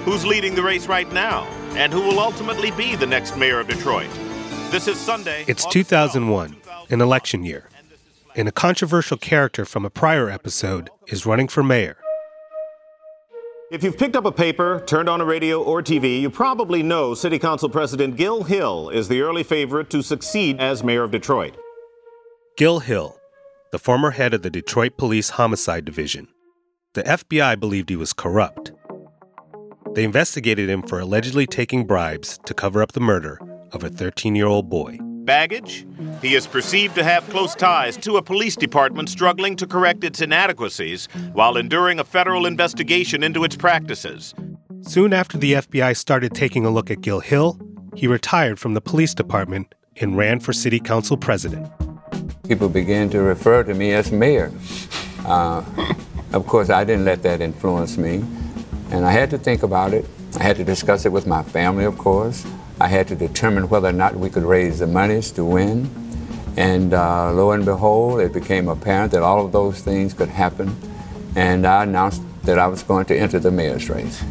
Who's leading the race right now? And who will ultimately be the next mayor of Detroit? This is Sunday. It's 2001, an election year, and a controversial character from a prior episode is running for mayor. If you've picked up a paper, turned on a radio or TV, you probably know City Council President Gil Hill is the early favorite to succeed as mayor of Detroit. Gil Hill, the former head of the Detroit Police Homicide Division. The FBI believed he was corrupt. They investigated him for allegedly taking bribes to cover up the murder of a 13-year-old boy. Baggage? He is perceived to have close ties to a police department struggling to correct its inadequacies while enduring a federal investigation into its practices. Soon after the FBI started taking a look at Gil Hill, he retired from the police department and ran for city council president. People began to refer to me as mayor. Of course, I didn't let that influence me, and I had to think about it. I had to discuss it with my family, of course. I had to determine whether or not we could raise the monies to win. And lo and behold, it became apparent that all of those things could happen. And I announced that I was going to enter the mayor's race.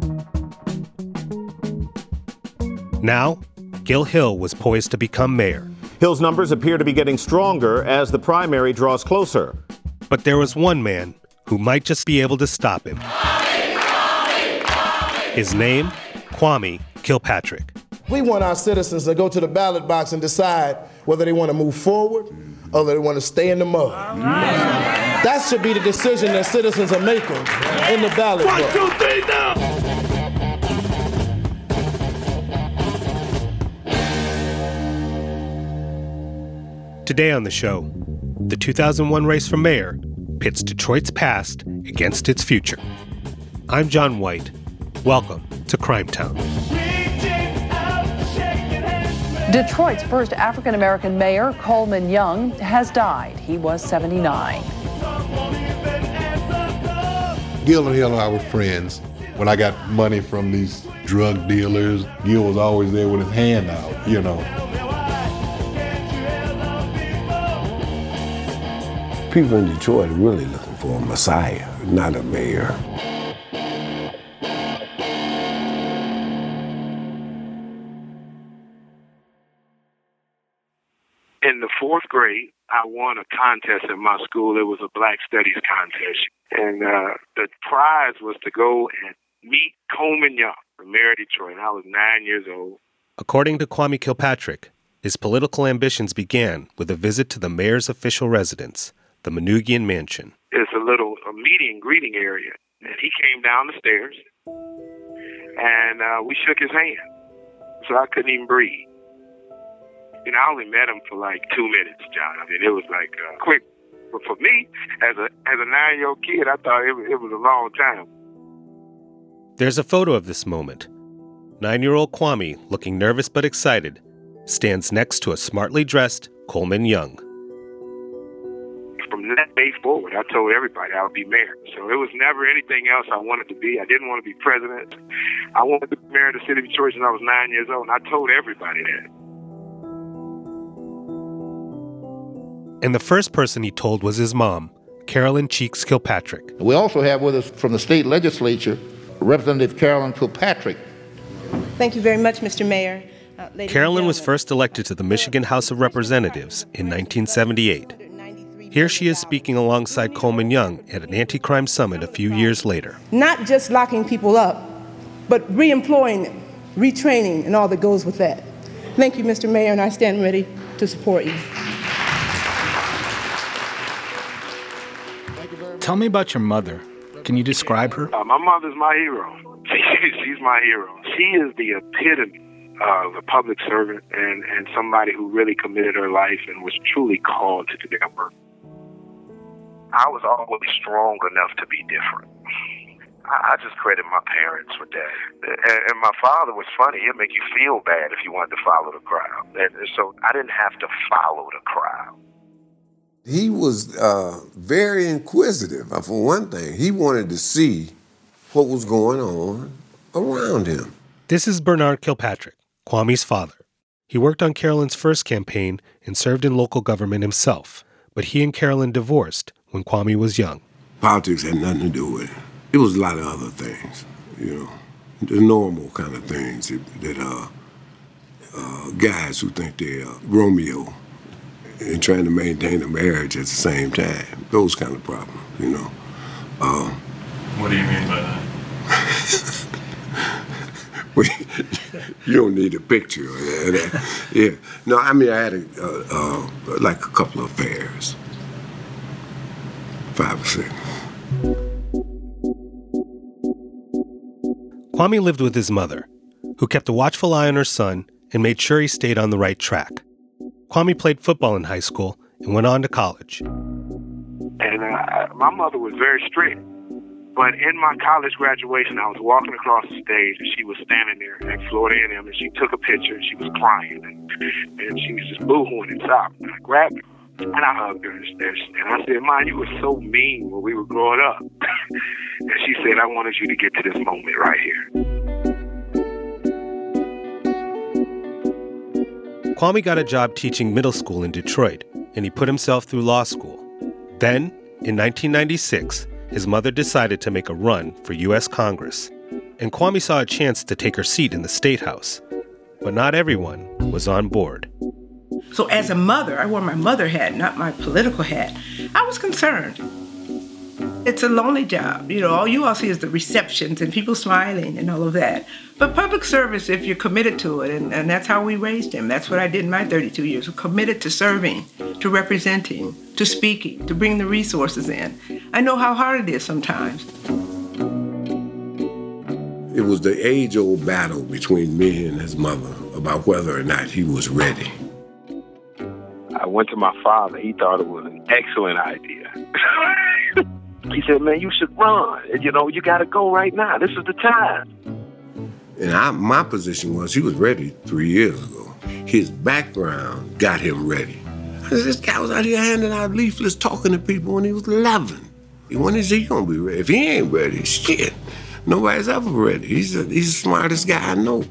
Now, Gil Hill was poised to become mayor. Hill's numbers appear to be getting stronger as the primary draws closer. But there was one man who might just be able to stop him. His name, Kwame Kilpatrick. We want our citizens to go to the ballot box and decide whether they want to move forward or they want to stay in the mud. That should be the decision that citizens are making in the ballot box. 1, 2, 3, now! Today on the show, the 2001 race for mayor pits Detroit's past against its future. I'm John White. Welcome to Crime Town. Detroit's first African-American mayor, Coleman Young, has died. He was 79. Gil and Hill and I were friends. When I got money from these drug dealers, Gil was always there with his hand out, you know. People in Detroit are really looking for a messiah, not a mayor. In the 4th grade, I won a contest at my school. It was a Black Studies contest. And the prize was to go and meet Coleman Young, the mayor of Detroit. I was 9 years old. According to Kwame Kilpatrick, his political ambitions began with a visit to the mayor's official residence, the Manoogian Mansion. It's a little meeting and greeting area. And he came down the stairs, and we shook his hand. So I couldn't even breathe. You know, I only met him for like 2 minutes, John. I mean, it was like quick. But for me, as a 9-year-old kid, I thought it was a long time. There's a photo of this moment. 9-year-old Kwame, looking nervous but excited, stands next to a smartly dressed Coleman Young. From that day forward, I told everybody I would be mayor. So it was never anything else I wanted to be. I didn't want to be president. I wanted to be mayor of the city of Detroit when I was 9 years old, and I told everybody that. And the first person he told was his mom, Carolyn Cheeks Kilpatrick. We also have with us from the state legislature, Representative Carolyn Kilpatrick. Thank you very much, Mr. Mayor. Carolyn was first elected to the Michigan House of Representatives in 1978. Here she is speaking alongside Coleman Young at an anti-crime summit a few years later. Not just locking people up, but re-employing them, retraining, and all that goes with that. Thank you, Mr. Mayor, and I stand ready to support you. Tell me about your mother. Can you describe her? My mother's my hero. She's my hero. She is the epitome of a public servant and somebody who really committed her life and was truly called to do their work. I was always strong enough to be different. I just credit my parents for that. And my father was funny. He'd make you feel bad if you wanted to follow the crowd. And so I didn't have to follow the crowd. He was very inquisitive. For one thing, he wanted to see what was going on around him. This is Bernard Kilpatrick, Kwame's father. He worked on Carolyn's first campaign and served in local government himself, but he and Carolyn divorced when Kwame was young. Politics had nothing to do with it. It was a lot of other things, you know. the normal kind of things that guys who think they're Romeo and trying to maintain a marriage at the same time. Those kind of problems, you know. What do you mean by that? You don't need a picture of that. Yeah. No, I mean, I had like a couple of affairs. 5 or 6. Kwame lived with his mother, who kept a watchful eye on her son and made sure he stayed on the right track. Kwame played football in high school and went on to college. And my mother was very strict. But in my college graduation, I was walking across the stage, and she was standing there at Florida A&M, and she took a picture, and she was crying, and she was just boo-hooing and sobbing. And I grabbed her, and I hugged her, and I said, "Ma, you were so mean when we were growing up." And she said, "I wanted you to get to this moment right here." Kwame got a job teaching middle school in Detroit, and he put himself through law school. Then, in 1996, his mother decided to make a run for U.S. Congress, and Kwame saw a chance to take her seat in the State House. But not everyone was on board. So as a mother, I wore my mother hat, not my political hat. I was concerned. It's a lonely job. You know, all you all see is the receptions and people smiling and all of that. But public service, if you're committed to it, and that's how we raised him. That's what I did in my 32 years. We're committed to serving, to representing, to speaking, to bring the resources in. I know how hard it is sometimes. It was the age-old battle between me and his mother about whether or not he was ready. I went to my father. He thought it was an excellent idea. He said, "Man, you should run. You know, you got to go right now. This is the time." And my position was he was ready 3 years ago. His background got him ready. This guy was out here handing out leaflets, talking to people when he was 11. When is he going to be ready? If he ain't ready, shit, nobody's ever ready. He's the smartest guy I know.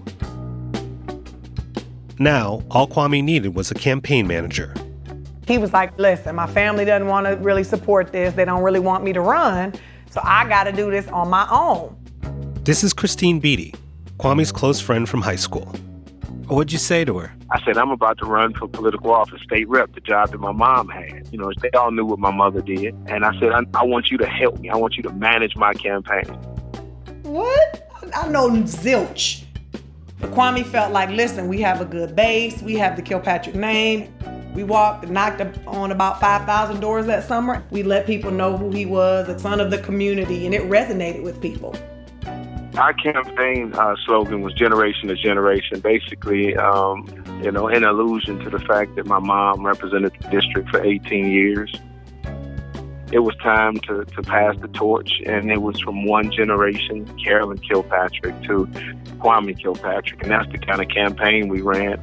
Now, all Kwame needed was a campaign manager. He was like, "Listen, my family doesn't want to really support this. They don't really want me to run, so I got to do this on my own." This is Christine Beatty, Kwame's close friend from high school. What'd you say to her? I said, "I'm about to run for political office, state rep, the job that my mom had." You know, they all knew what my mother did. And I said, I want you to help me. I want you to manage my campaign. What? I know zilch. But Kwame felt like, listen, we have a good base. We have the Kilpatrick name. We knocked on about 5,000 doors that summer. We let people know who he was, a son of the community, and it resonated with people. Our campaign slogan was generation to generation, basically, in allusion to the fact that my mom represented the district for 18 years. It was time to pass the torch, and it was from one generation, Carolyn Kilpatrick, to Kwame Kilpatrick, and that's the kind of campaign we ran.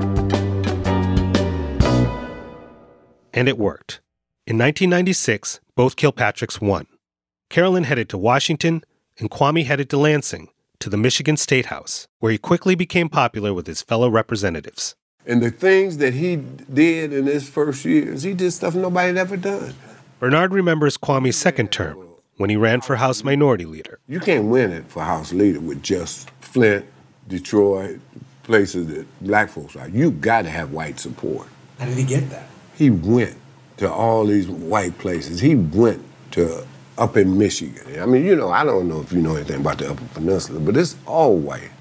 And it worked. In 1996, both Kilpatricks won. Carolyn headed to Washington, and Kwame headed to Lansing, to the Michigan State House, where he quickly became popular with his fellow representatives. And the things that he did in his first years, he did stuff nobody had ever done. Bernard remembers Kwame's second term, when he ran for House Minority Leader. You can't win it for House Leader with just Flint, Detroit, places that black folks are. You got to have white support. How did he get that? He went to all these white places. He went to up in Michigan. I mean, you know, I don't know if you know anything about the Upper Peninsula, but it's all white.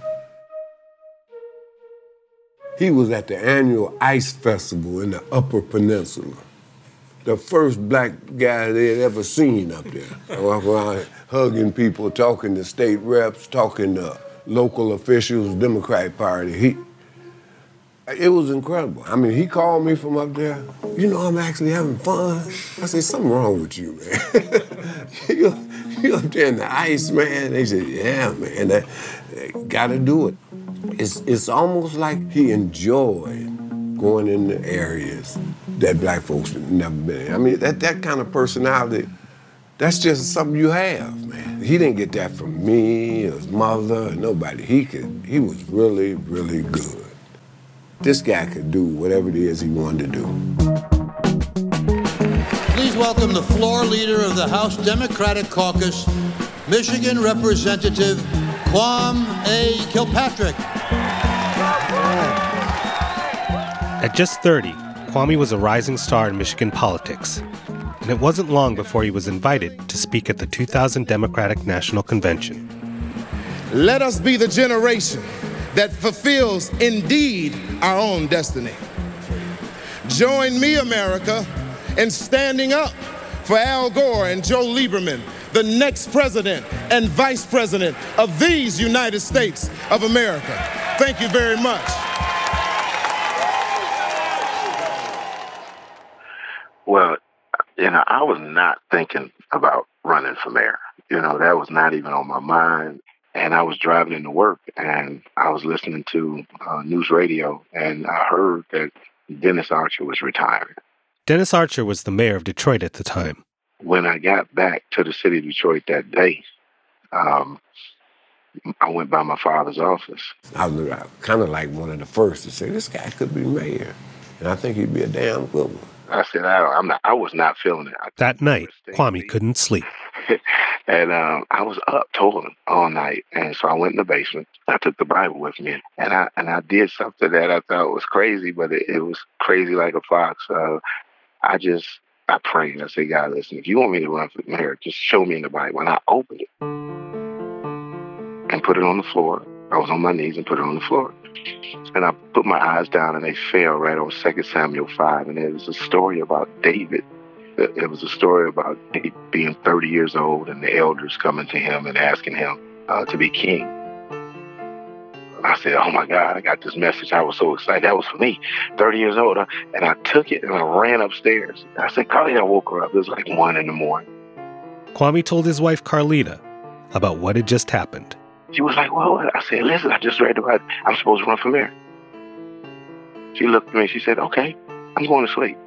He was at the annual ice festival in the Upper Peninsula. The first black guy they had ever seen up there. I walk around hugging people, talking to state reps, talking to local officials, Democratic Party. It was incredible. I mean, he called me from up there. You know, I'm actually having fun. I said, something wrong with you, man. you up there in the ice, man. They said, yeah, man, they got to do it. It's almost like he enjoyed going into areas that black folks had never been in. I mean, that kind of personality, that's just something you have, man. He didn't get that from me, or his mother, or nobody. He was really, really good. This guy could do whatever it is he wanted to do. Please welcome the floor leader of the House Democratic Caucus, Michigan Representative Kwame A. Kilpatrick. At just 30, Kwame was a rising star in Michigan politics, and it wasn't long before he was invited to speak at the 2000 Democratic National Convention. Let us be the generation that fulfills indeed our own destiny. Join me, America, in standing up for Al Gore and Joe Lieberman, the next president and vice president of these United States of America. Thank you very much. Well, I was not thinking about running for mayor. That was not even on my mind. And I was driving into work, and I was listening to news radio, and I heard that Dennis Archer was retiring. Dennis Archer was the mayor of Detroit at the time. When I got back to the city of Detroit that day, I went by my father's office. I was kind of like one of the first to say, this guy could be mayor, and I think he'd be a damn good one. I said, I was not feeling it. That night, Kwame couldn't sleep. And I was up toiling all night. And so I went in the basement. I took the Bible with me. And I did something that I thought was crazy, but it was crazy like a fox. I prayed. I said, God, listen, if you want me to run for mayor, just show me in the Bible. And I opened it and put it on the floor. I was on my knees and put it on the floor. And I put my eyes down, and they fell right on 2 Samuel 5. And it was a story about David. It was a story about David being 30 years old and the elders coming to him and asking him to be king. I said, oh, my God, I got this message. I was so excited. That was for me, 30 years old. And I took it, and I ran upstairs. I said, Carlita, I woke her up. It was like 1 a.m. Kwame told his wife, Carlita, about what had just happened. She was like, well, I said, listen, I just read about I'm supposed to run for mayor. She looked at me and she said, okay, I'm going to sleep.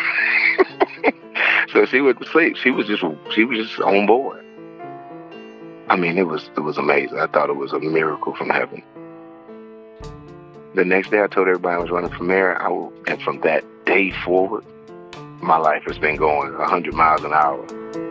So she went to sleep. She was just on board. I mean, it was amazing. I thought it was a miracle from heaven. The next day I told everybody I was running for mayor, and from that day forward, my life has been going 100 miles an hour.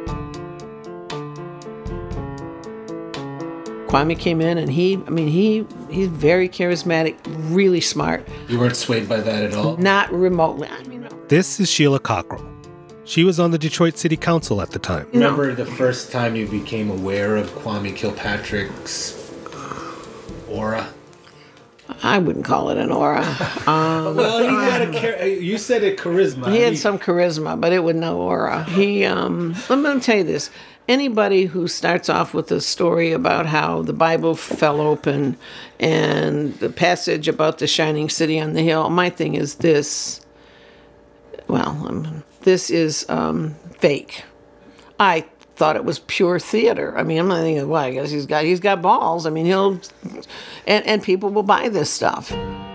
Kwame came in, and he's very charismatic, really smart. You weren't swayed by that at all? Not remotely. This is Sheila Cockrell. She was on the Detroit City Council at the time. Remember the first time you became aware of Kwame Kilpatrick's aura? I wouldn't call it an aura. Well, he had you said it charisma. He had some charisma, but it was no aura. Let me tell you this. Anybody who starts off with a story about how the Bible fell open and the passage about the shining city on the hill, my thing is this. This is fake. I thought it was pure theater. I mean, I'm not thinking, well, I guess he's got balls. I mean, and people will buy this stuff.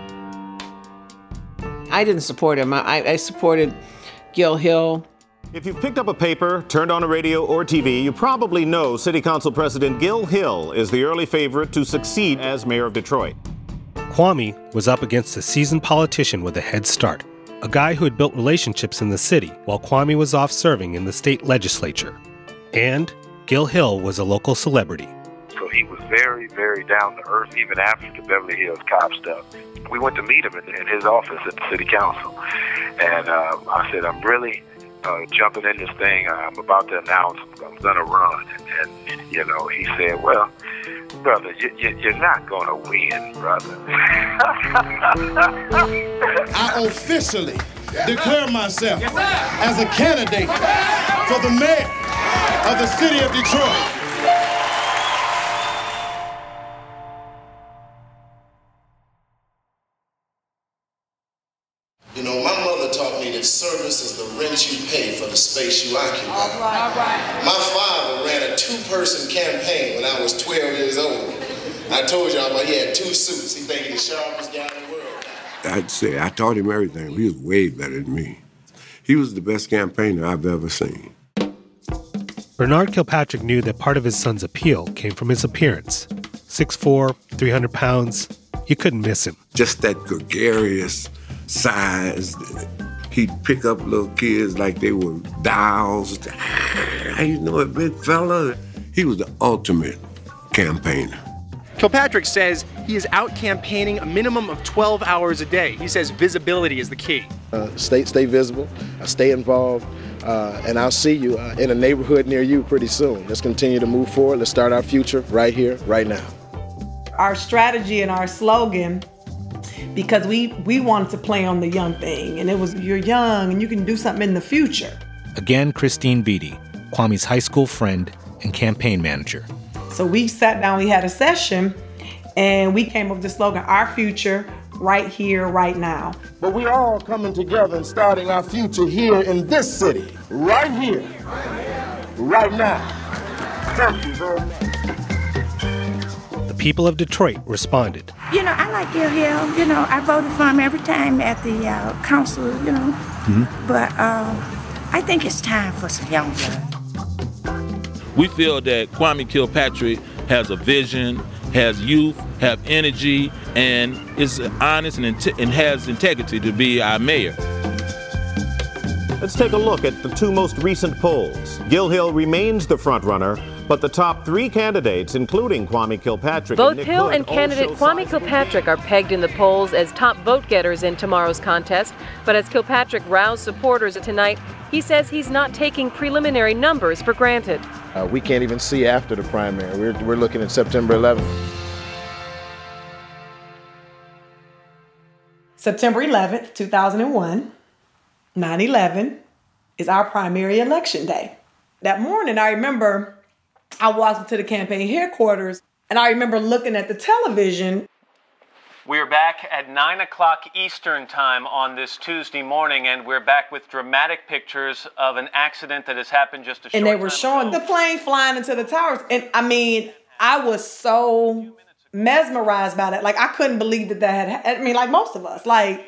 I didn't support him. I supported Gil Hill. If you've picked up a paper, turned on a radio or TV, you probably know City Council President Gil Hill is the early favorite to succeed as mayor of Detroit. Kwame was up against a seasoned politician with a head start, a guy who had built relationships in the city while Kwame was off serving in the state legislature. And Gil Hill was a local celebrity. So he was very, very down to earth, even after the Beverly Hills Cop stuff. We went to meet him in his office at the city council. And I said, I'm really jumping in this thing. I'm about to announce I'm going to run. And, he said, well, brother, you're not going to win, brother. I officially declare myself as a candidate for the mayor of the city of Detroit. My mother taught me that service is the rent you pay for the space you occupy. All right. My father ran a 2-person campaign when I was 12 years old. I told y'all about he had 2 suits. He think he's the sharpest guy in the world. I'd say I taught him everything. He was way better than me. He was the best campaigner I've ever seen. Bernard Kilpatrick knew that part of his son's appeal came from his appearance. 6'4", 300 pounds. You couldn't miss him. Just that gregarious size. He'd pick up little kids like they were dolls. A big fella. He was the ultimate campaigner. Kilpatrick says he is out campaigning a minimum of 12 hours a day. He says visibility is the key. Stay visible, stay involved, and I'll see you in a neighborhood near you pretty soon. Let's continue to move forward. Let's start our future right here, right now. Our strategy and our slogan, because we wanted to play on the young thing, and it was, you're young and you can do something in the future. Again, Christine Beatty, Kwame's high school friend and campaign manager. So we sat down, we had a session, and we came up with the slogan, our future, right here, right now. But we all coming together and starting our future here in this city, right here, right now. Thank you very much. The people of Detroit responded. You know, I like Gil Hill. You know, I voted for him every time at the council, you know. Mm-hmm. But I think it's time for some young blood. We feel that Kwame Kilpatrick has a vision, has youth, have energy, and is honest and has integrity to be our mayor. Let's take a look at the two most recent polls. Gil Hill remains the front-runner, but the top three candidates, including Kwame Kilpatrick Both and Nick Hill Hood, and candidate Kwame Kilpatrick are pegged in the polls as top vote-getters in tomorrow's contest. But as Kilpatrick roused supporters tonight, he says he's not taking preliminary numbers for granted. We can't even see after the primary. We're looking at September 11th. September 11th, 2001, 9/11 is our primary election day. That morning, I remember I walked into the campaign headquarters, and I remember looking at the television. We're back at 9 o'clock Eastern time on this Tuesday morning, and we're back with dramatic pictures of an accident that has happened just a short time ago. And they were showing the plane flying into the towers. And I mean, I was so mesmerized by that. Like, I couldn't believe that had, I mean, like most of us, like,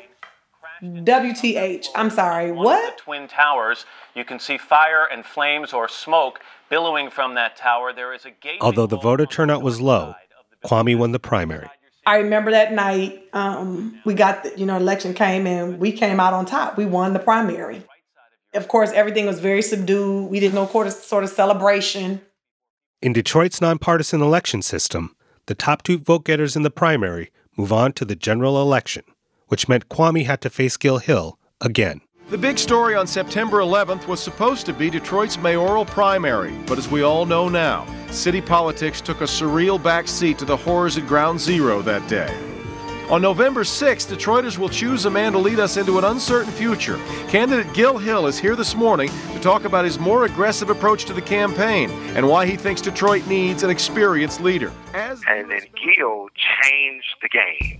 WTH, I'm sorry, what? The Twin Towers, you can see fire and flames or smoke billowing from that tower. There is a gate. Although the voter turnout was low, Kwame won the primary. I remember that night, we got, election came and we came out on top. We won the primary. Of course, everything was very subdued. We didn't know sort of celebration. In Detroit's nonpartisan election system, the top two vote-getters in the primary move on to the general election, which meant Kwame had to face Gil Hill again. The big story on September 11th was supposed to be Detroit's mayoral primary, but as we all know now, city politics took a surreal backseat to the horrors at Ground Zero that day. On November 6th, Detroiters will choose a man to lead us into an uncertain future. Candidate Gil Hill is here this morning to talk about his more aggressive approach to the campaign and why he thinks Detroit needs an experienced leader. And then Gil changed the game.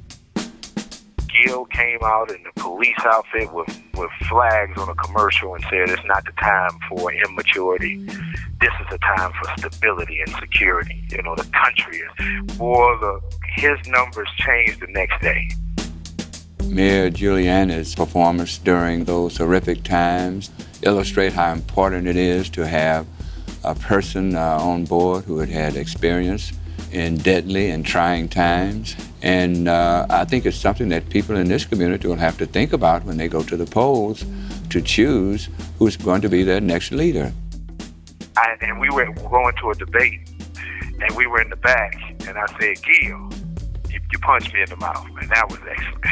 Gil came out in the police outfit with flags on a commercial and said it's not the time for immaturity. This is the time for stability and security. The country is. His numbers changed the next day. Mayor Giuliani's performance during those horrific times illustrate how important it is to have a person on board who had had experience in deadly and trying times. And I think it's something that people in this community will have to think about when they go to the polls to choose who's going to be their next leader. And we were going to a debate, and we were in the back, and I said, Gil, you punched me in the mouth, and that was excellent.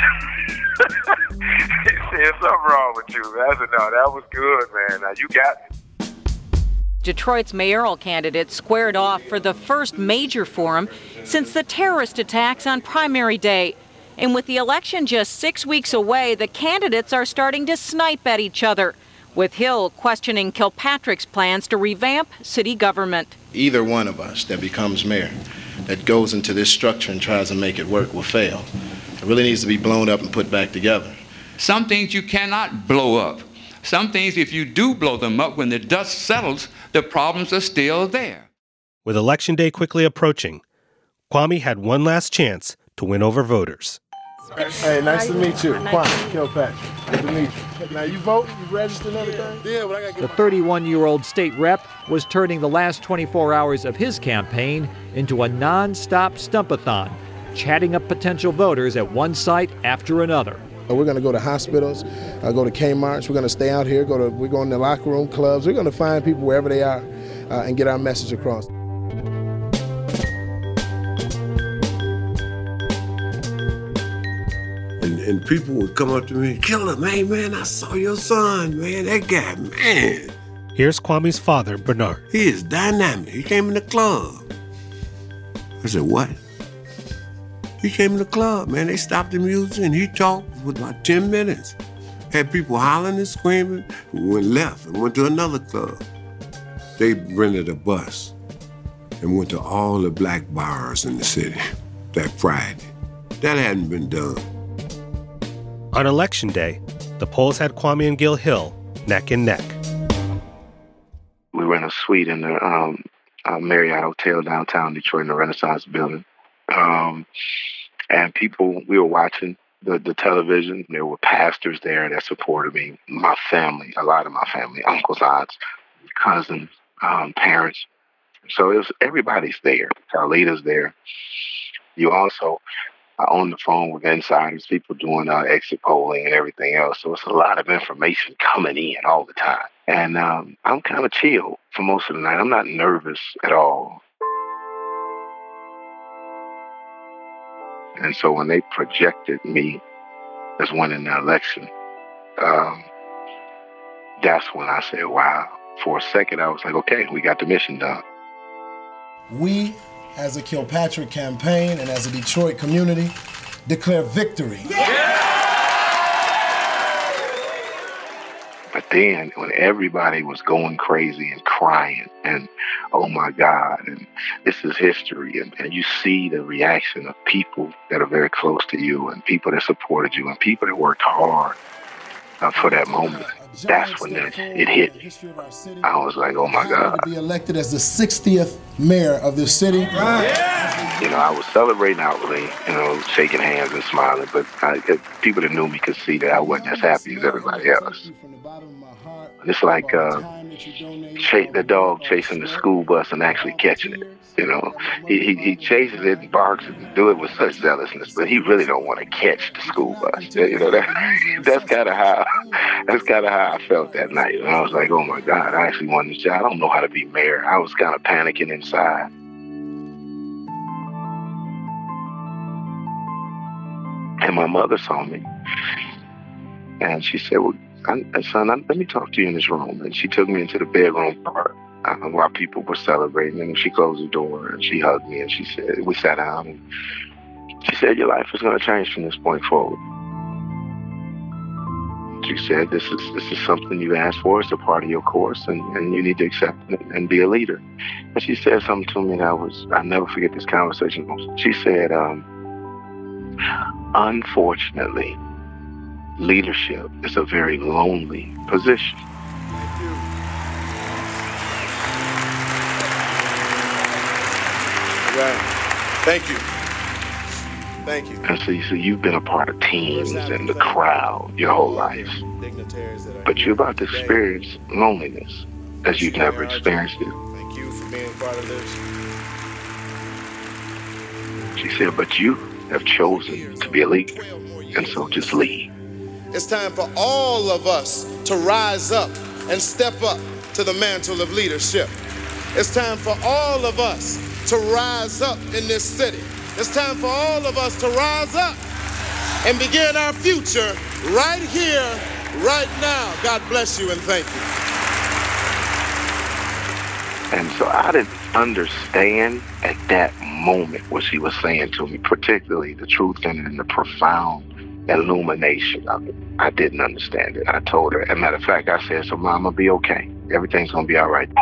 He said, something wrong with you. I said, no, that was good, man. Now, you got it. Detroit's mayoral candidates squared off for the first major forum since the terrorist attacks on primary day. And with the election just 6 weeks away, the candidates are starting to snipe at each other, with Hill questioning Kilpatrick's plans to revamp city government. Either one of us that becomes mayor, that goes into this structure and tries to make it work, will fail. It really needs to be blown up and put back together. Some things you cannot blow up. Some things, if you do blow them up, when the dust settles, the problems are still there. With Election Day quickly approaching, Kwame had one last chance to win over voters. Hey, nice to meet you. Kwame Kilpatrick. Nice to meet you. Now, you vote? You registered and everything? Yeah, but I got to get... The 31-year-old state rep was turning the last 24 hours of his campaign into a non-stop stump-a-thon, chatting up potential voters at one site after another. We're going to go to hospitals, go to Kmart's. We're going to stay out here. We're going to locker room clubs. We're going to find people wherever they are and get our message across. And people would come up to me, Killer, man, I saw your son, man. That guy, man. Here's Kwame's father, Bernard. He is dynamic. He came in the club. I said, what? He came in the club, man. They stopped the music and he talked for about 10 minutes. Had people hollering and screaming. We went left and went to another club. They rented a bus and went to all the black bars in the city that Friday. That hadn't been done. On Election Day, the polls had Kwame and Gil Hill neck and neck. We were in a suite in the Marriott Hotel downtown Detroit in the Renaissance Building. And people, we were watching the television. There were pastors there that supported me. My family, a lot of my family, uncles, aunts, cousins, parents. So it was, everybody's there. Our leaders there. You also on the phone with insiders, people doing exit polling and everything else. So it's a lot of information coming in all the time. And I'm kind of chill for most of the night. I'm not nervous at all. And so when they projected me as winning the election, that's when I said, wow. For a second, I was like, okay, we got the mission done. We, as a Kilpatrick campaign and as a Detroit community, declare victory. But then when everybody was going crazy and crying and, oh my God, and this is history, and you see the reaction of people that are very close to you and people that supported you and people that worked hard for that moment, that's when it hit me. I was like, oh my God. To be elected as the 60th mayor of this city. You know, I was celebrating outwardly, shaking hands and smiling, but people that knew me could see that I wasn't as happy as everybody else. It's like the dog chasing the school bus and actually catching it. He chases it and barks and do it with such zealousness, but he really don't want to catch the school bus. That's kind of how I felt that night. And I was like, oh my God, I actually won this job. I don't know how to be mayor. I was kind of panicking inside. And my mother saw me, and she said, well, son, let me talk to you in this room. And she took me into the bedroom part while people were celebrating. And she closed the door and she hugged me and she said, we sat down and she said, your life is going to change from this point forward. She said, this is something you asked for. It's a part of your course and you need to accept it and be a leader. And she said something to me that I'll never forget this conversation. She said, unfortunately, leadership is a very lonely position. Thank you. Thank you. And so you've been a part of teams and the crowd your whole life. But you're about to experience loneliness as you've never experienced it. Thank you for being part of this. She said, but you have chosen to be a leader, and so just lead. It's time for all of us to rise up and step up to the mantle of leadership. It's time for all of us to rise up in this city. It's time for all of us to rise up and begin our future right here, right now. God bless you and thank you. And so I didn't understand at that moment what she was saying to me, particularly the truth and the profound illumination of it. I didn't understand it. I told her. As a matter of fact, I said, so Mom, I'll be okay. Everything's going to be all right.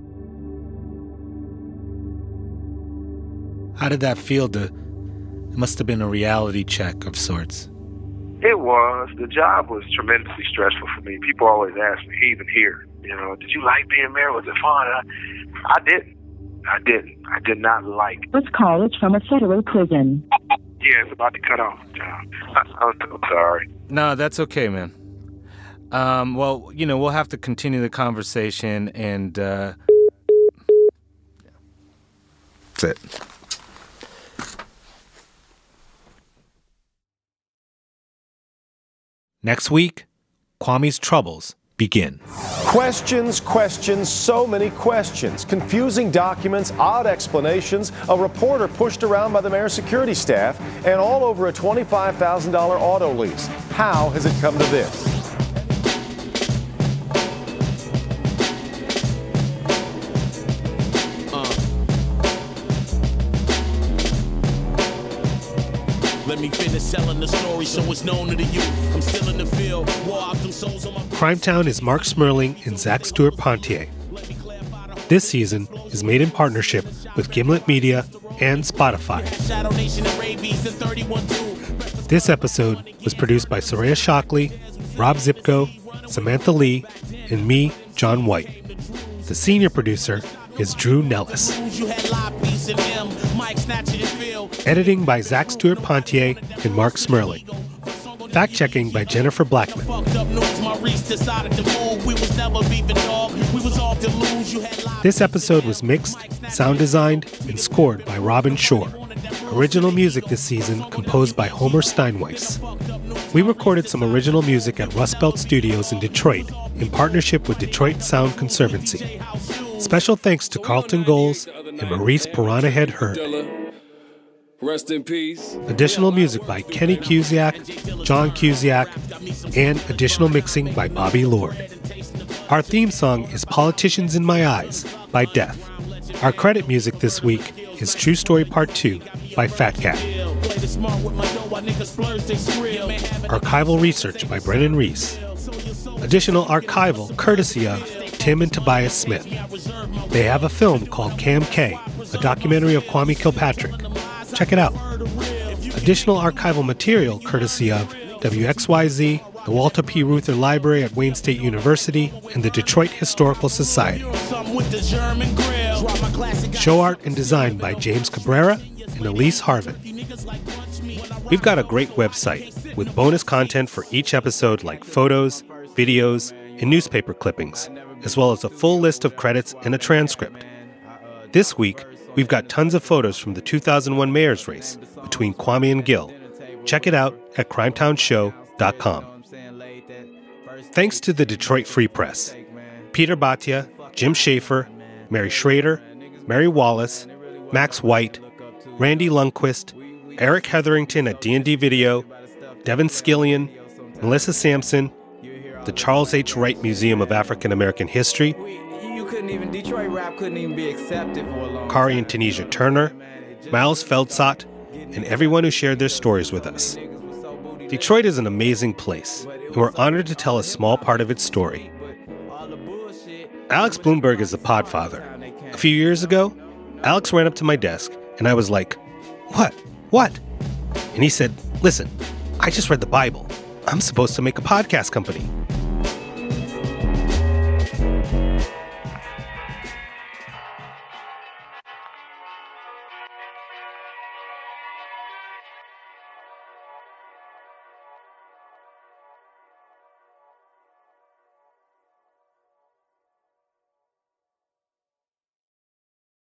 How did that feel? It must have been a reality check of sorts. It was. The job was tremendously stressful for me. People always ask me, even here, did you like being mayor? Was it fun? I didn't. I did not like it. This call is from a federal prison. Yeah, it's about to cut off, John. I'm so sorry. No, that's okay, man. Well, we'll have to continue the conversation and, that's it. Next week, Kwame's troubles begin. Questions, so many questions. Confusing documents, odd explanations, a reporter pushed around by the mayor's security staff, and all over a $25,000 auto lease. How has it come to this? Let me finish selling the story so it's known to the youth. I'm still in the field. Crimetown is Mark Smerling and Zach Stewart Pontier. This season is made in partnership with Gimlet Media and Spotify. This episode was produced by Soraya Shockley, Rob Zipko, Samantha Lee, and me, John White. The senior producer is Drew Nellis. Editing by Zach Stewart Pontier and Mark Smerling. Fact-checking by Jennifer Blackman. This episode was mixed, sound designed, and scored by Robin Shore. Original music this season composed by Homer Steinweiss. We recorded some original music at Rust Belt Studios in Detroit in partnership with Detroit Sound Conservancy. Special thanks to Carlton Goals and Maurice Piranha Head Hurd. Rest in peace. Additional music by Kenny Cusiak, John Cusiak, and additional mixing by Bobby Lord. Our theme song is Politicians in My Eyes by Death. Our credit music this week is True Story Part 2 by Fat Cat. Archival research by Brennan Reese. Additional archival courtesy of Tim and Tobias Smith. They have a film called Cam K, a documentary of Kwame Kilpatrick. Check it out. Additional archival material courtesy of WXYZ, the Walter P. Reuther Library at Wayne State University, and the Detroit Historical Society. Show art and design by James Cabrera and Elise Harvin. We've got a great website with bonus content for each episode like photos, videos, and newspaper clippings, as well as a full list of credits and a transcript. This week, we've got tons of photos from the 2001 mayor's race between Kwame and Gil. Check it out at crimetownshow.com. Thanks to the Detroit Free Press, Peter Bhatia, Jim Schaefer, Mary Schrader, Mary Wallace, Max White, Randy Lundquist, Eric Hetherington at D&D Video, Devin Skillian, Melissa Sampson, the Charles H. Wright Museum of African American History, Detroit rap couldn't even be accepted for a long Kari and Tunisia Turner, Miles Feldsot, and everyone who shared their stories with us. Detroit is an amazing place, and we're honored to tell a small part of its story. Alex Bloomberg is the podfather. A few years ago, Alex ran up to my desk, and I was like, What? And he said, listen, I just read the Bible. I'm supposed to make a podcast company.